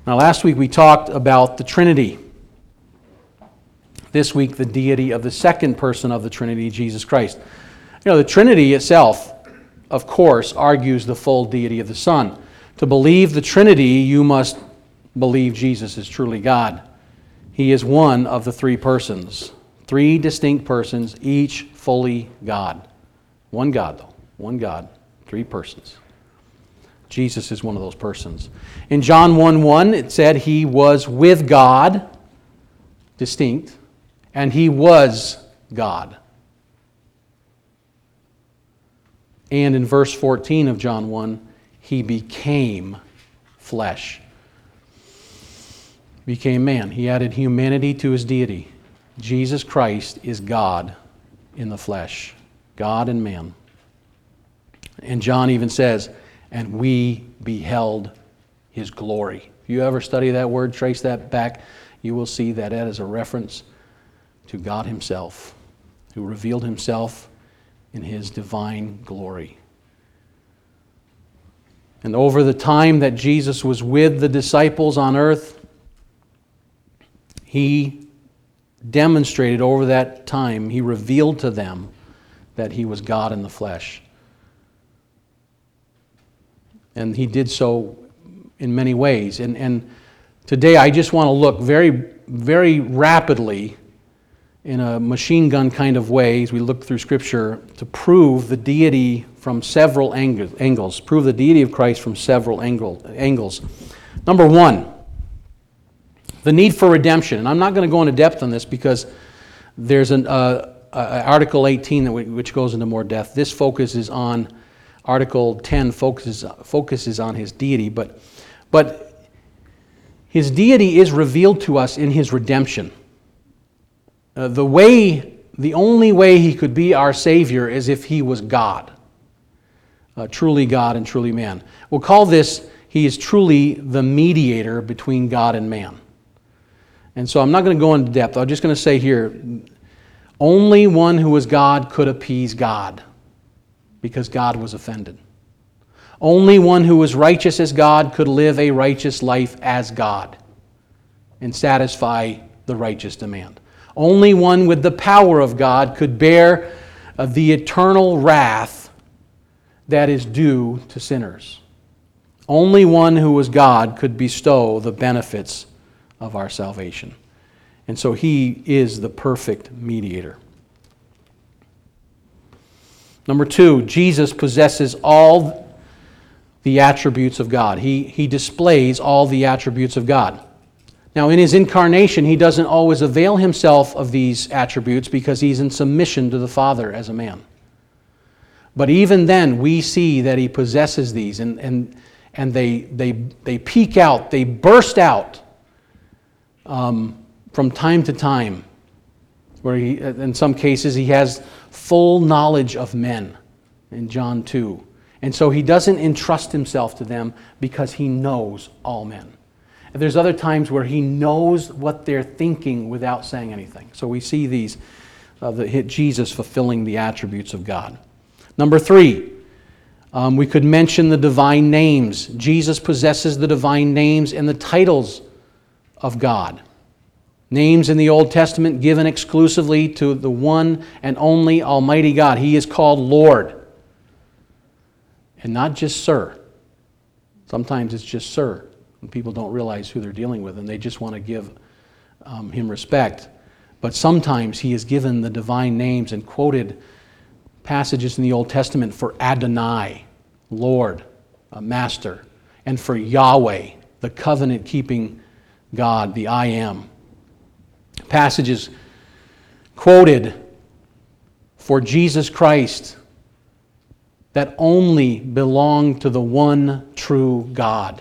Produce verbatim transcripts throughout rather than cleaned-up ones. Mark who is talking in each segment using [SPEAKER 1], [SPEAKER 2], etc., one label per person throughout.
[SPEAKER 1] Now, last week we talked about the Trinity. This week, the deity of the second person of the Trinity, Jesus Christ. You know, the Trinity itself, of course, argues the full deity of the Son. To believe the Trinity, you must believe Jesus is truly God. He is one of the three persons. Three distinct persons, each fully God. One God, though. One God, three persons. Jesus is one of those persons. In John one one, it said He was with God, distinct, and He was God. And in verse fourteen of John one, He became flesh. Became man. He added humanity to His deity. Jesus Christ is God in the flesh. God and man. And John even says, and we beheld His glory. If you ever study that word, trace that back, you will see that that is a reference to God Himself, who revealed Himself in His divine glory. And over the time that Jesus was with the disciples on earth, He demonstrated over that time, He revealed to them that He was God in the flesh. And He did so in many ways. And, and today I just want to look very, very rapidly in a machine gun kind of way as we look through Scripture to prove the deity from several angles. Prove the deity of Christ from several angle, angles. Number one, the need for redemption. And I'm not going to go into depth on this because there's an uh, uh, Article eighteen that we, which goes into more depth. This focuses on, Article ten focuses, focuses on His deity, but, but His deity is revealed to us in His redemption. Uh, the way, the only way He could be our Savior is if He was God. Uh, truly God and truly man. We'll call this, He is truly the mediator between God and man. And so I'm not going to go into depth. I'm just going to say here, only one who was God could appease God because God was offended. Only one who was righteous as God could live a righteous life as God and satisfy the righteous demand. Only one with the power of God could bear uh, the eternal wrath that is due to sinners. Only one who was God could bestow the benefits of our salvation. And so He is the perfect mediator. Number two, Jesus possesses all the attributes of God. He, he displays all the attributes of God. Now, in His incarnation, He doesn't always avail Himself of these attributes because He's in submission to the Father as a man. But even then, we see that He possesses these, and, and, and they, they, they peek out, they burst out um, from time to time, where he, in some cases He has full knowledge of men in John two. And so He doesn't entrust Himself to them because He knows all men. And there's other times where He knows what they're thinking without saying anything. So we see these, uh, the, Jesus fulfilling the attributes of God. Number three, um, we could mention the divine names. Jesus possesses the divine names and the titles of God. Names in the Old Testament given exclusively to the one and only Almighty God. He is called Lord. And not just Sir. Sometimes it's just Sir. And people don't realize who they're dealing with and they just want to give um, Him respect. But sometimes He is given the divine names and quoted passages in the Old Testament for Adonai, Lord, a Master, and for Yahweh, the covenant-keeping God, the I Am. Passages quoted for Jesus Christ that only belong to the one true God.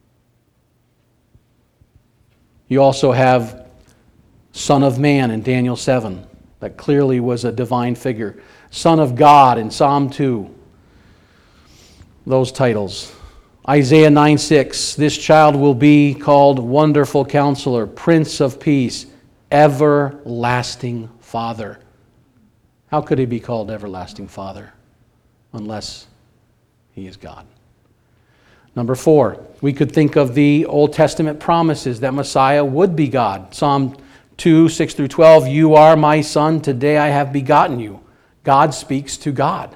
[SPEAKER 1] You also have Son of Man in Daniel seven. That clearly was a divine figure. Son of God in Psalm two. Those titles. Isaiah nine six. This child will be called Wonderful Counselor, Prince of Peace, Everlasting Father. How could He be called Everlasting Father unless He is God? Number four, We could think of the Old Testament promises that Messiah would be God. Psalm two, six through twelve, "You are my son, today I have begotten you." God speaks to God.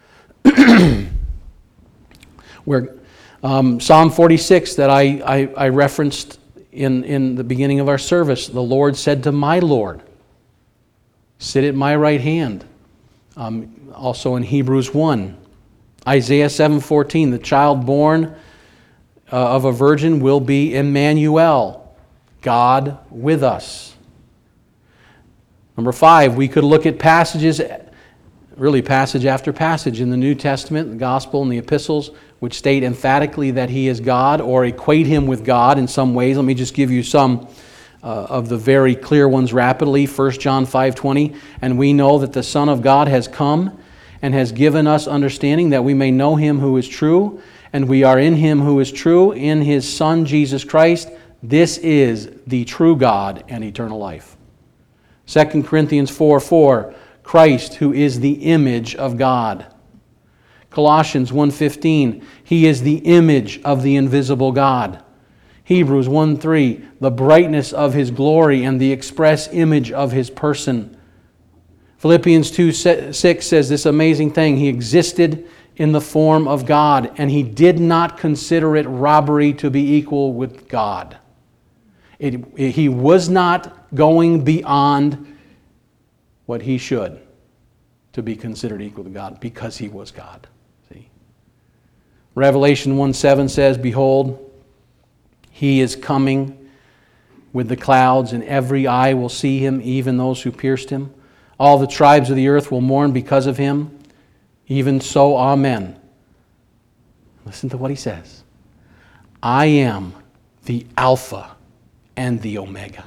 [SPEAKER 1] Where um, Psalm forty-six that I, I, I referenced in, in the beginning of our service, the Lord said to my Lord, "Sit at my right hand." Um, also in Hebrews one. Isaiah seven fourteen, "The child born uh, of a virgin will be Emmanuel," God with us. Number five, we could look at passages, really passage after passage in the New Testament, the Gospel and the epistles, which state emphatically that He is God or equate Him with God in some ways. Let me just give you some uh, of the very clear ones rapidly. First John five twenty, "And we know that the Son of God has come and has given us understanding that we may know Him who is true, and we are in Him who is true, in His Son Jesus Christ. This is the true God and eternal life." Second Corinthians four four, "Christ, who is the image of God." Colossians one fifteen, "He is the image of the invisible God." Hebrews one three, "The brightness of His glory and the express image of His person." Philippians two six says this amazing thing: "He existed in the form of God, and He did not consider it robbery to be equal with God." It, it, he was not going beyond what He should to be considered equal to God, because He was God. See? Revelation one seven says, "Behold, He is coming with the clouds, and every eye will see Him, even those who pierced Him. All the tribes of the earth will mourn because of Him. Even so, amen." Listen to what He says. "I am the Alpha and the Omega.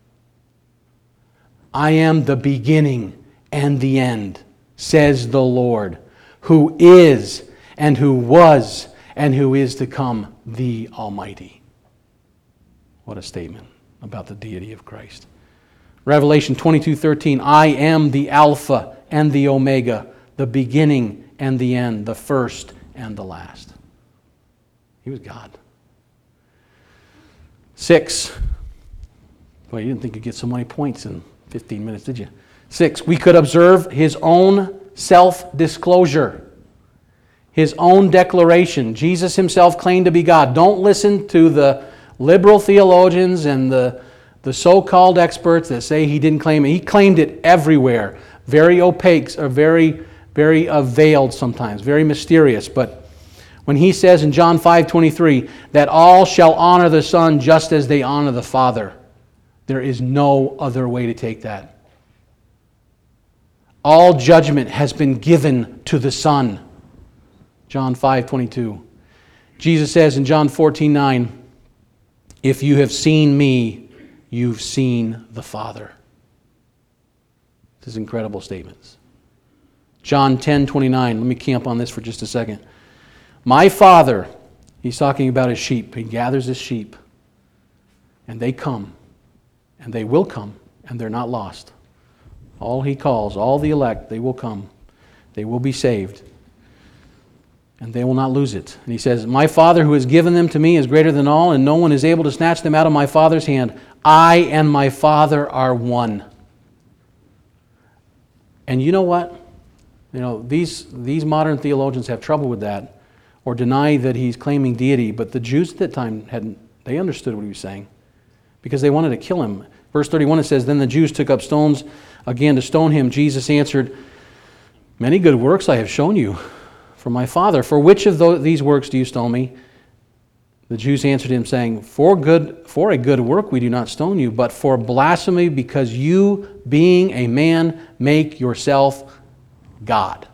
[SPEAKER 1] I am the beginning and the end, says the Lord, who is and who was and who is to come, the Almighty." What a statement about the deity of Christ. Revelation twenty-two thirteen, "I am the Alpha and the Omega, the beginning and the end, the first and the last." He was God. Six. Well, you didn't think you'd get so many points in fifteen minutes, did you? Six, we could observe His own self-disclosure, His own declaration. Jesus Himself claimed to be God. Don't listen to the liberal theologians and the, the so-called experts that say He didn't claim it. He claimed it everywhere. Very opaque, or very, very uh, veiled sometimes, very mysterious. But when He says in John five twenty-three that all shall honor the Son just as they honor the Father, there is no other way to take that. All judgment has been given to the Son. John five twenty-two. Jesus says in John fourteen nine, "If you have seen me, you've seen the Father." This is incredible statements. John ten twenty-nine. Let me camp on this for just a second. "My Father," He's talking about His sheep. He gathers His sheep. And they come. And they will come. And they're not lost. All He calls, all the elect, they will come. They will be saved. And they will not lose it. And He says, "My Father who has given them to me is greater than all, and no one is able to snatch them out of my Father's hand. I and my Father are one." And you know what? You know, these, these modern theologians have trouble with that, or deny that He's claiming deity, but the Jews at that time hadn't, they understood what He was saying, because they wanted to kill Him. Verse thirty-one, it says, "Then the Jews took up stones again to stone Him. Jesus answered, 'Many good works I have shown you from my Father. For which of these works do you stone me?' The Jews answered Him, saying, for good, for a good work we do not stone you, but for blasphemy, because you, being a man, make yourself God."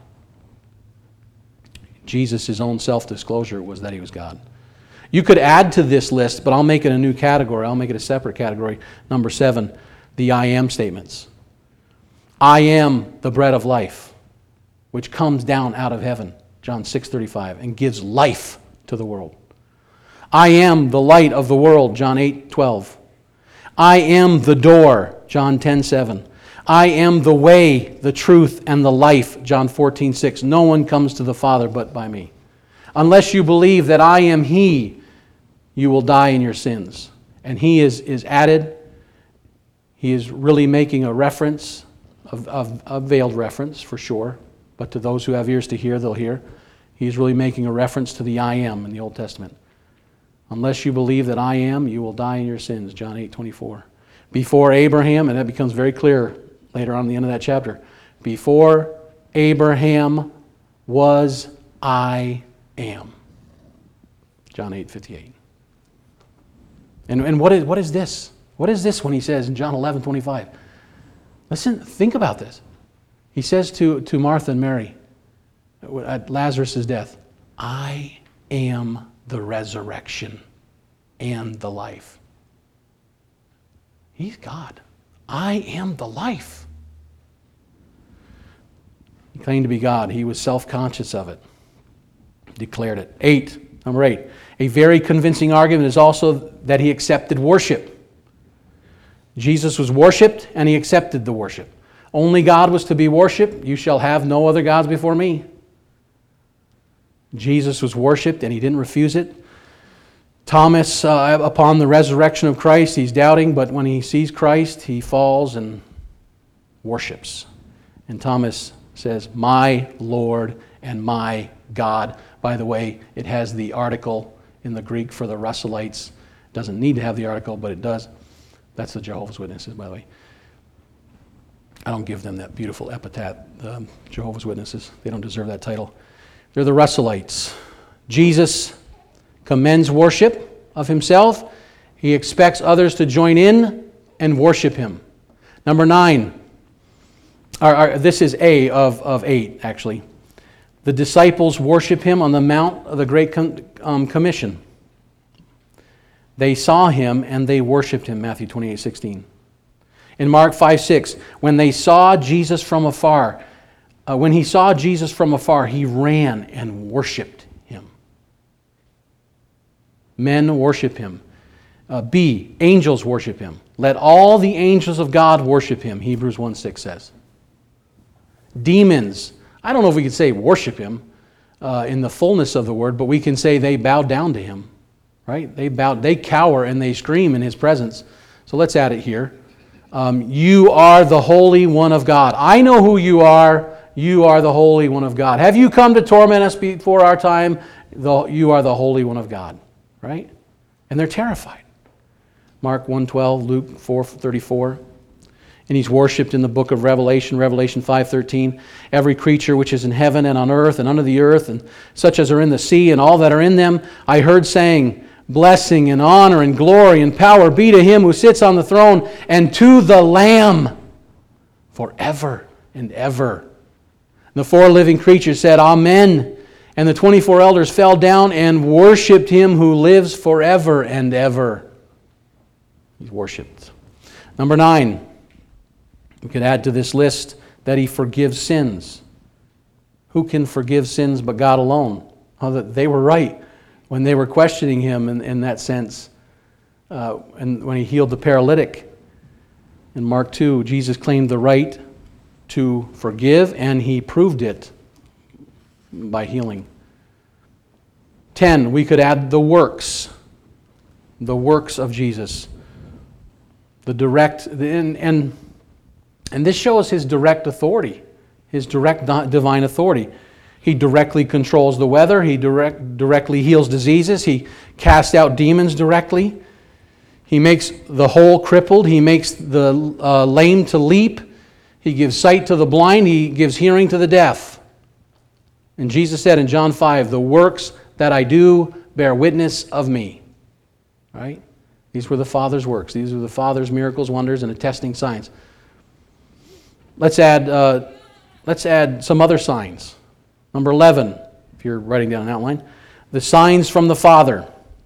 [SPEAKER 1] Jesus' own self-disclosure was that He was God. You could add to this list, but I'll make it a new category. I'll make it a separate category. Number seven, the I am statements. "I am the bread of life, which comes down out of heaven," John six thirty-five, "and gives life to the world. I am the light of the world," John eight twelve. "I am the door," John ten seven. "I am the way, the truth, and the life," John fourteen six. "No one comes to the Father but by me. Unless you believe that I am He, you will die in your sins. And he is, is added, he is really making a reference, a, a, a veiled reference for sure, but to those who have ears to hear, they'll hear. He's really making a reference to the I am in the Old Testament. Unless you believe that I am, you will die in your sins, John eight twenty-four. Before Abraham, and that becomes very clear later on at the end of that chapter, before Abraham was, I am. John eight fifty-eight. And, and what is, what is this? What is this when he says in John eleven twenty-five? Listen, think about this. He says to, to Martha and Mary at Lazarus' death, I am the resurrection and the life. He's God. I am the life. He claimed to be God. He was self-conscious of it. Declared it. Eight. Number eight. A very convincing argument is also that he accepted worship. Jesus was worshipped and he accepted the worship. Only God was to be worshipped. You shall have no other gods before me. Jesus was worshipped and he didn't refuse it. Thomas, uh, upon the resurrection of Christ, he's doubting, but when he sees Christ, he falls and worships. And Thomas says, my Lord and my God. By the way, it has the article in the Greek for the Russellites. It doesn't need to have the article, but it does. That's the Jehovah's Witnesses, by the way. I don't give them that beautiful epithet, the Jehovah's Witnesses. They don't deserve that title. They're the Russellites. Jesus commends worship of himself. He expects others to join in and worship him. Number nine. Or, or, this is A of, of eight, actually. The disciples worship him on the Mount of the Great Com- um, Commission. They saw him and they worshiped him, Matthew twenty-eight sixteen. In Mark five six, when they saw Jesus from afar, uh, when he saw Jesus from afar, he ran and worshiped him. Men worship him. Uh, B, angels worship him. Let all the angels of God worship him, Hebrews one six says. Demons, I don't know if we could say worship him uh, in the fullness of the word, but we can say they bow down to him, right? They bow, they cower and they scream in his presence. So let's add it here. Um, you are the Holy One of God. I know who you are. You are the Holy One of God. Have you come to torment us before our time? The, you are the Holy One of God, right? And they're terrified. Mark one twelve, Luke four thirty-four. And he's worshipped in the book of Revelation, Revelation five thirteen. Every creature which is in heaven and on earth and under the earth, and such as are in the sea and all that are in them, I heard saying, blessing and honor and glory and power be to him who sits on the throne and to the Lamb forever and ever. And the four living creatures said, Amen. And the twenty-four elders fell down and worshipped him who lives forever and ever. He's worshipped. Number nine. We could add to this list that he forgives sins. Who can forgive sins but God alone? Oh, that they were right when they were questioning him in, in that sense. Uh, and when he healed the paralytic in Mark two, Jesus claimed the right to forgive, and he proved it by healing. Ten, we could add the works. The works of Jesus. The direct, and, and And this shows his direct authority, his direct divine authority. He directly controls the weather. He direct, directly heals diseases. He casts out demons directly. He makes the whole crippled. He makes the uh, lame to leap. He gives sight to the blind. He gives hearing to the deaf. And Jesus said in John five, the works that I do bear witness of me. Right? These were the Father's works. These were the Father's miracles, wonders, and attesting signs. Let's add, uh, let's add some other signs. Number eleven, if you're writing down an outline, the signs from the Father.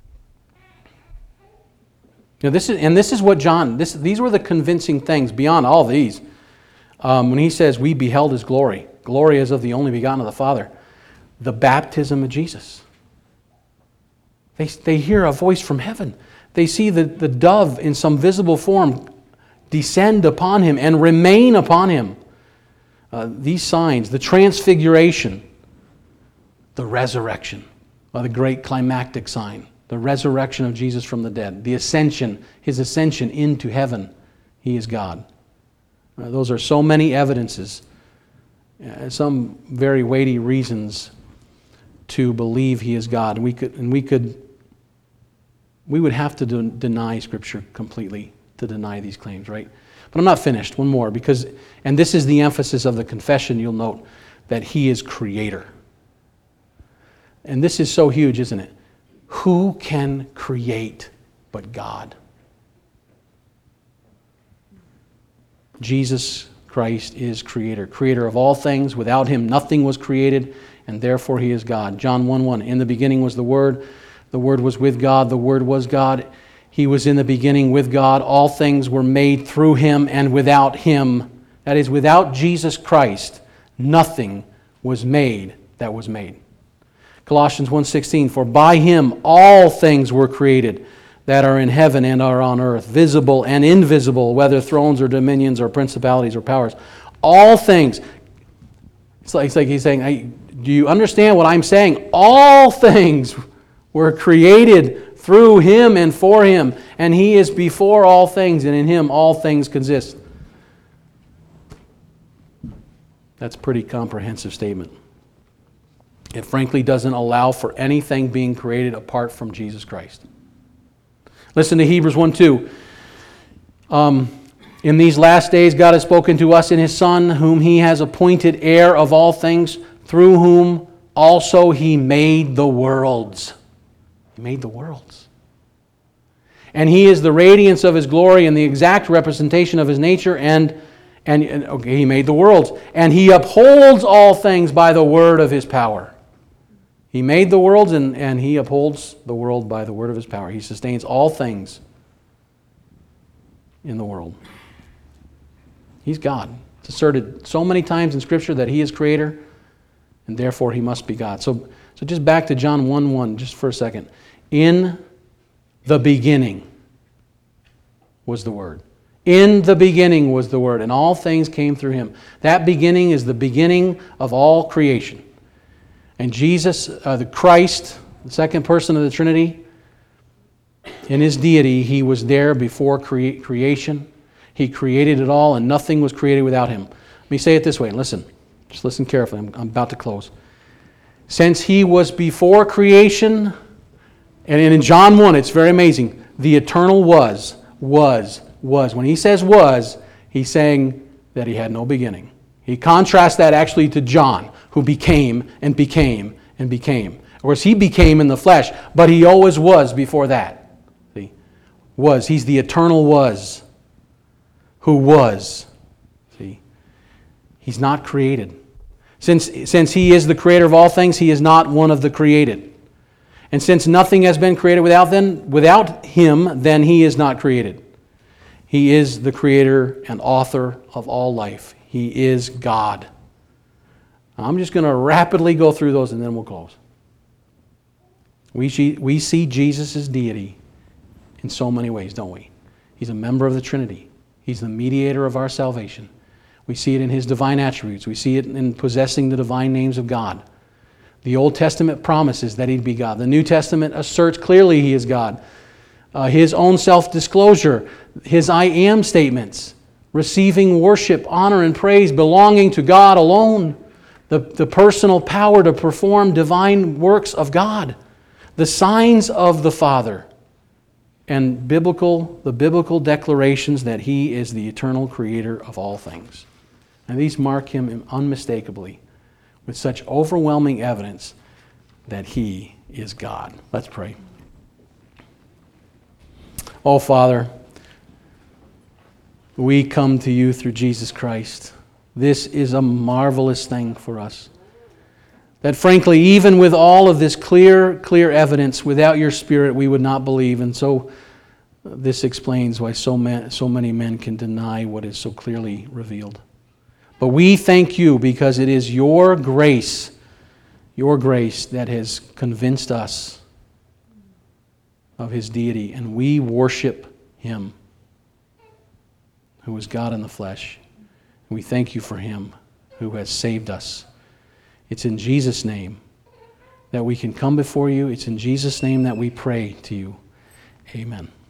[SPEAKER 1] You know, this is, and this is what John, this, these were the convincing things beyond all these. Um, when he says, we beheld his glory. Glory as of the only begotten of the Father. The baptism of Jesus. They, they hear a voice from heaven. They see the, the dove in some visible form descend upon him and remain upon him. Uh, these signs, the transfiguration, the resurrection, well, the great climactic sign, the resurrection of Jesus from the dead, the ascension, his ascension into heaven, he is God. Uh, those are so many evidences, uh, some very weighty reasons to believe he is God. And we could, and we could, we would have to de- deny Scripture completely to deny these claims, right? But I'm not finished. One more, because, and this is the emphasis of the confession. You'll note that he is creator. And this is so huge, isn't it? Who can create but God? Jesus Christ is creator, creator of all things. Without him, nothing was created, and therefore he is God. John one one, in the beginning was the Word. The Word was with God. The Word was God. He was in the beginning with God. All things were made through him, and without him, that is, without Jesus Christ, nothing was made that was made. Colossians one sixteen, for by him all things were created that are in heaven and are on earth, visible and invisible, whether thrones or dominions or principalities or powers. All things. It's like, it's like he's saying, hey, do you understand what I'm saying? All things were created through him and for him, and he is before all things, and in him all things consist. That's a pretty comprehensive statement. It frankly doesn't allow for anything being created apart from Jesus Christ. Listen to Hebrews one two. Um, in these last days God has spoken to us in his Son, whom he has appointed heir of all things, through whom also he made the worlds. He made the worlds. And he is the radiance of his glory and the exact representation of his nature, and, and, and okay, he made the worlds. And he upholds all things by the word of his power. He made the worlds, and, and he upholds the world by the word of his power. He sustains all things in the world. He's God. It's asserted so many times in Scripture that he is creator, and therefore he must be God. So, so just back to John one one, just for a second. In the beginning was the Word. In the beginning was the Word, and all things came through him. That beginning is the beginning of all creation. And Jesus, uh, the Christ, the second person of the Trinity, in his deity, he was there before crea- creation. He created it all, and nothing was created without him. Let me say it this way. Listen. Just listen carefully. I'm, I'm about to close. Since he was before creation, and in John one, it's very amazing. The eternal was, was, was. When he says was, he's saying that he had no beginning. He contrasts that actually to John, who became and became and became. Of course, he became in the flesh, but he always was before that. See? Was. He's the eternal was, who was. See? He's not created. Since, since he is the creator of all things, he is not one of the created. And since nothing has been created without, then, without him, then he is not created. He is the creator and author of all life. He is God. I'm just going to rapidly go through those and then we'll close. We see, we see Jesus' deity in so many ways, don't we? He's a member of the Trinity. He's the mediator of our salvation. We see it in his divine attributes. We see it in possessing the divine names of God. The Old Testament promises that he'd be God. The New Testament asserts clearly he is God. Uh, his own self-disclosure, his I am statements, receiving worship, honor, and praise belonging to God alone. The, the personal power to perform divine works of God. The signs of the Father. And biblical, the biblical declarations that he is the eternal creator of all things. And these mark him unmistakably with such overwhelming evidence that he is God. Let's pray. Oh, Father, we come to you through Jesus Christ. This is a marvelous thing for us. That frankly, even with all of this clear, clear evidence, without your Spirit, we would not believe. And so this explains why so, man, so many men can deny what is so clearly revealed. But we thank you because it is your grace, your grace that has convinced us of his deity. And we worship him, who is God in the flesh. We thank you for him who has saved us. It's in Jesus' name that we can come before you. It's in Jesus' name that we pray to you. Amen.